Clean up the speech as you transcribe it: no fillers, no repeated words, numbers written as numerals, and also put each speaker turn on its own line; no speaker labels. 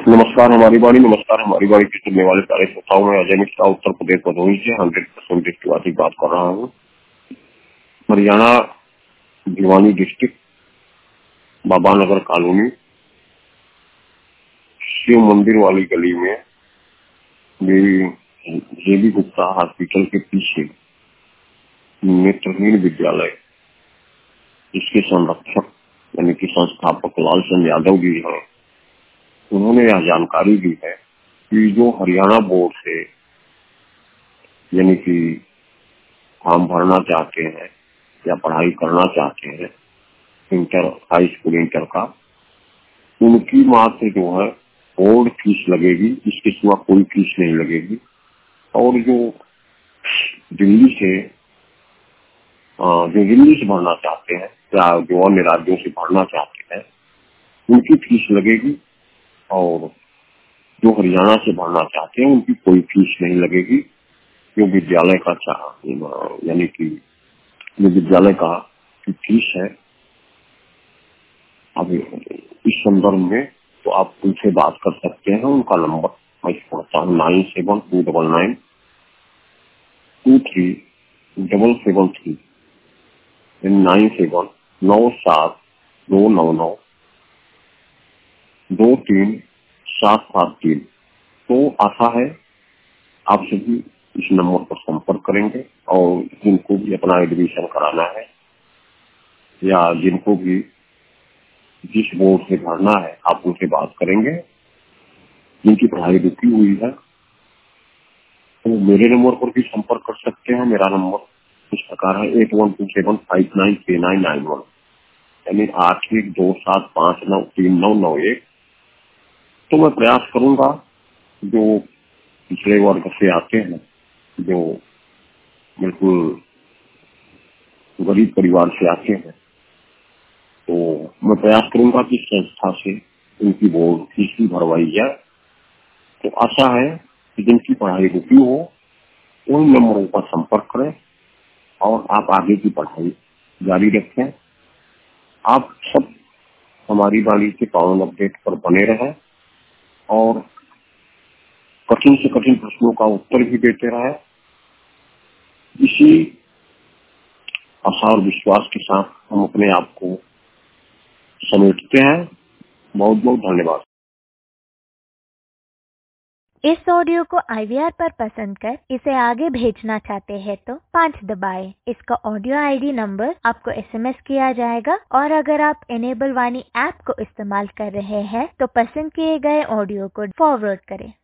नमस्कार हमारी बाड़ी के सुनने वाले सारे श्रोताओं में अजय मिश्रा उत्तर प्रदेश भदोही से 100% डिस्ट्रिक्ट बात कर रहा हूँ। हरियाणा भिवानी डिस्ट्रिक्ट बाबा नगर कॉलोनी शिव मंदिर वाली गली में जेबी गुप्ता हॉस्पिटल के पीछे नेत्रहीन विद्यालय, इसके संरक्षक यानी कि संस्थापक लालचंद यादव जी हैं। उन्होंने यह जानकारी दी है कि जो हरियाणा बोर्ड से यानी कि फॉर्म भरना चाहते हैं या पढ़ाई करना चाहते हैं इंटर, हाई स्कूल इंटर का, उनकी मात्र जो है बोर्ड फीस लगेगी, इसके सिवा कोई फीस नहीं लगेगी। और जो दिल्ली से भरना चाहते हैं या जो अन्य राज्यों से भरना चाहते हैं उनकी फीस लगेगी, और जो हरियाणा से भरना चाहते हैं उनकी कोई फीस नहीं लगेगी। जो विद्यालय का यानी कि जो विद्यालय का फीस है, अभी इस संदर्भ में तो आप उनसे बात कर सकते हैं। उनका नंबर मैं पढ़ता हूँ 9729923773 9729929923 तो आशा है आप सभी इस नंबर पर संपर्क करेंगे, और जिनको भी अपना एडमिशन कराना है या जिनको भी जिस बोर्ड से भरना है आप उनसे बात करेंगे। जिनकी पढ़ाई रुकी हुई है तो मेरे नंबर पर भी संपर्क कर सकते हैं। मेरा नंबर इस प्रकार है 8127593991 यानी 8127593991। तो मैं प्रयास करूंगा जो पिछले वर्ग से आते हैं, जो बिल्कुल गरीब परिवार से आते हैं, तो मैं प्रयास करूंगा कि संस्था से उनकी बोर्ड फीस भी भरवाई जाए। तो आशा है कि जिनकी पढ़ाई रुकी हो उन नंबरों पर संपर्क करें और आप आगे की पढ़ाई जारी रखें। आप सब हमारी वाणी के पावन अपडेट पर बने रहें और कठिन से कठिन प्रश्नों का उत्तर भी देते रहें। इसी आशा और विश्वास के साथ हम अपने आप को समेटते हैं। बहुत बहुत धन्यवाद।
इस ऑडियो को IVR पर पसंद कर इसे आगे भेजना चाहते हैं तो 5 दबाएं। इसका ऑडियो ID नंबर आपको SMS किया जाएगा, और अगर आप इनेबल वाणी ऐप को इस्तेमाल कर रहे हैं तो पसंद किए गए ऑडियो को फॉरवर्ड करें।